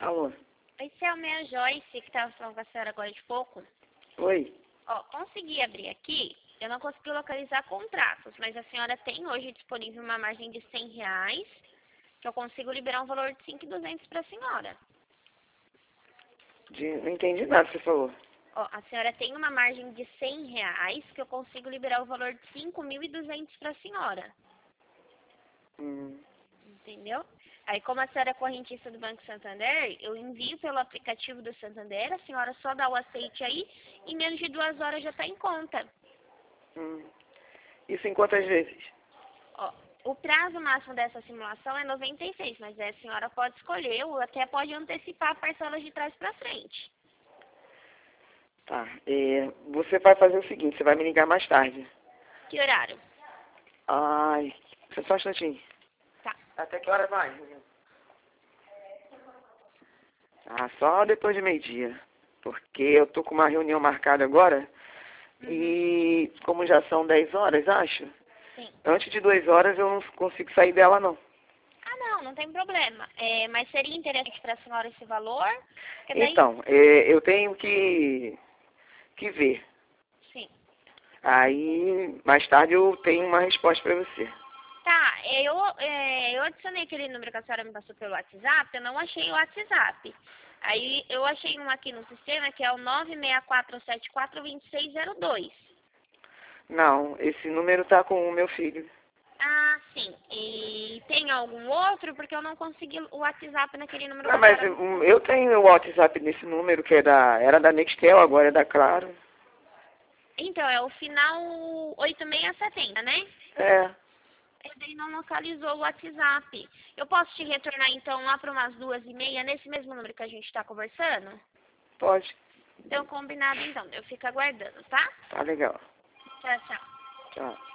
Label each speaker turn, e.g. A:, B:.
A: Alô?
B: Oi, Selma, é a Joyce, que estava falando com a senhora agora de pouco.
A: Oi?
B: Ó, consegui abrir aqui, eu não consegui localizar contratos, mas a senhora tem hoje disponível uma margem de R$ 100, que eu consigo liberar um valor de 5.200 para a senhora.
A: Não entendi nada que você falou.
B: Ó, a senhora tem uma margem de R$ 100, que eu consigo liberar o valor de 5.200 para a senhora. Entendeu? Aí, como a senhora é correntista do Banco Santander, eu envio pelo aplicativo do Santander, a senhora só dá o aceite aí, em menos de 2 horas já está em conta.
A: Isso em quantas vezes?
B: Ó, o prazo máximo dessa simulação é 96, mas aí a senhora pode escolher ou até pode antecipar parcelas de trás para frente.
A: Tá. Você vai fazer o seguinte, você vai me ligar mais tarde.
B: Que horário?
A: Ai, só um instantinho.
B: Tá.
A: Até que hora vai? Ah, só depois de meio-dia. Porque eu tô com uma reunião marcada agora. E como já são 10 horas, acho.
B: Sim.
A: Antes de 2 horas eu não consigo sair dela, não.
B: Ah, não tem problema. Mas seria interessante para a senhora esse valor? Porque daí...
A: Então, eu tenho que ver.
B: Sim.
A: Aí, mais tarde eu tenho uma resposta para você.
B: Tá, eu adicionei aquele número que a senhora me passou pelo WhatsApp, eu não achei o WhatsApp. Aí eu achei um aqui no sistema que é o 964742602.
A: Não, esse número tá com o meu filho.
B: Ah, sim. E tem algum outro? Porque eu não consegui o WhatsApp naquele número que
A: Não,
B: a
A: mas
B: senhora...
A: eu tenho o WhatsApp nesse número, que era da Nextel, agora é da Claro.
B: Então, é o final 8670, né?
A: É,
B: Ele daí não localizou o WhatsApp. Eu posso te retornar, então, lá para umas 2h30, nesse mesmo número que a gente está conversando?
A: pode.
B: Então, combinado, então. Eu fico aguardando, tá?
A: Tá legal.
B: Tchau, tchau.
A: Tchau.